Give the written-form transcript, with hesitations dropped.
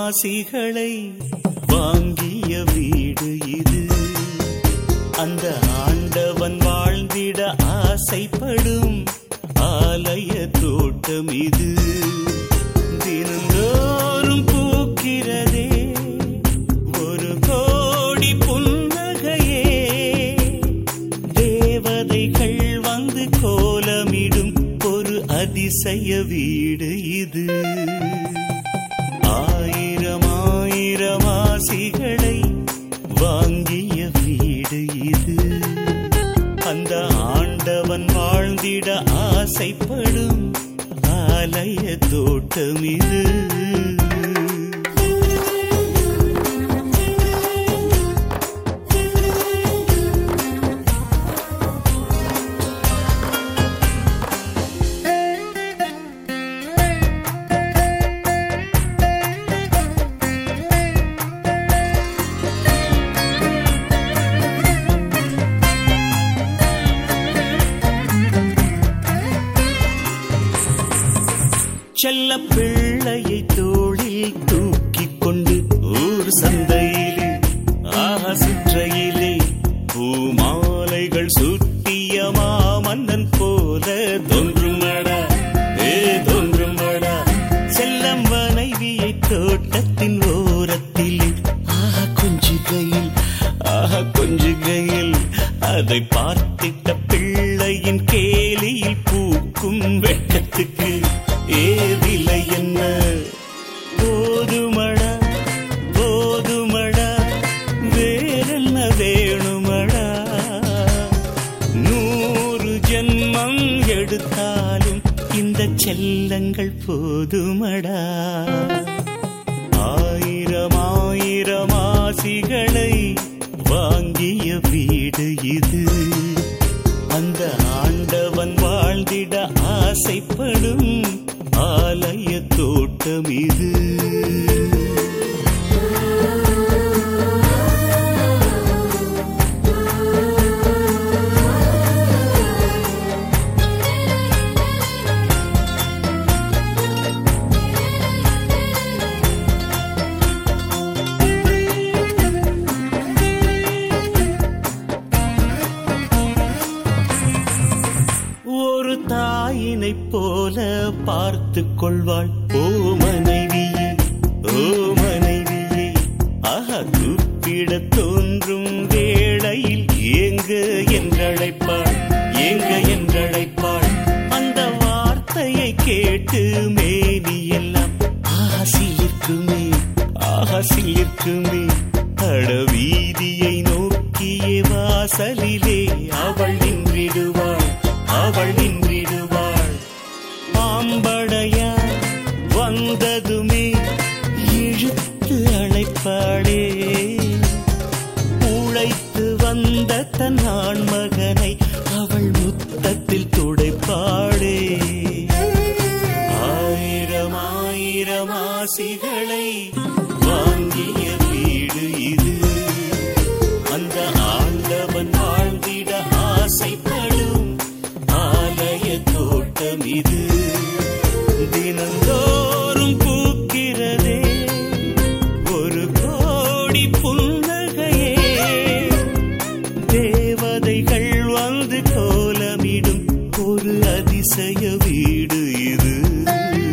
ஆசிகளை வாங்கிய வீடு இது. அந்த ஆண்டவன் வாழ்ந்திட ஆசைப்படும் ஆலய தோட்டம் இது. தினந்தோறும் பூக்கிறதே ஒரு கோடி புன்னகையே. தேவதைகள் வந்து கோலமிடும் ஒரு அதிசய வீடு இது. ஆயிரம் ஆயிரம் ஆசிகளை வாங்கிய வீடு இது. அந்த ஆண்டவன் வாழ்ந்திட ஆசைப்படும் ஆலய தோட்டம் இது. செல்ல பிள்ளையை தோளில் தூக்கிக் கொண்டு ஊர் சந்தையிலே சுற்றையிலே பூமாலைகள் சுட்டிய மாமன்னன் போல தோன்றுமடா தோன்றுமடா. செல்லம் மனைவியை தோட்டத்தின் ஓரத்திலே கொஞ்சுகையில் அதை பார்த்திட்ட பிள்ளையின் கேலியில் பூக்கும் வெட்கத்துக்கு ஏவிலை என்ன? போதுமடா போதுமடா வேறென்ன வேணுமடா? 100 ஜென்மம் எடுத்தாலும் இந்த செல்லங்கள் போதுமடா. ஆயிரம் ஆயிரம் ஆசிகளை வாங்கிய வீடு இது. அந்த ஆண்டவன் வாழ்ந்திட ஆசைப்படும் ஆலய தோட்டம் இது. ஒரு தாயினை போல பார்த்து கொள்வாள் ஓ மனைவியே, ஓ மனைவியே. கூப்பிட தோன்றும் வேளையில் ஏங்க என்றழைப்பாள், ஏங்க என்றழைப்பாள். அந்த வார்த்தையை கேட்டு மேனி எல்லாம் ஆசிலிருக்குமே, ஆசிலிருக்குமே. அடவீதியை நோக்கிய வாசலிலே அவள் நின்றிடுவாள், அவள் நின்றிடுவாள். பாம்படையா வந்ததுமே இழுத்து அழைப்பாளே. உழைத்து வந்த தன் ஆண்மகனை அவள் முத்தத்தில் துடைப்பாளே. ஆயிரம் ஆயிரம் ஆசிகளை வாங்கிய வீடு இது. அந்த ஆண்டவன் வாழ்ந்திட ஆசைப்படும் ஆலய தோட்டம் இது. தினந்தோறும் பூக்கிறதே ஒரு கோடி புன்னகையே. தேவதைகள் வந்து கோலமிடும் ஒரு அதிசய வீடு இது.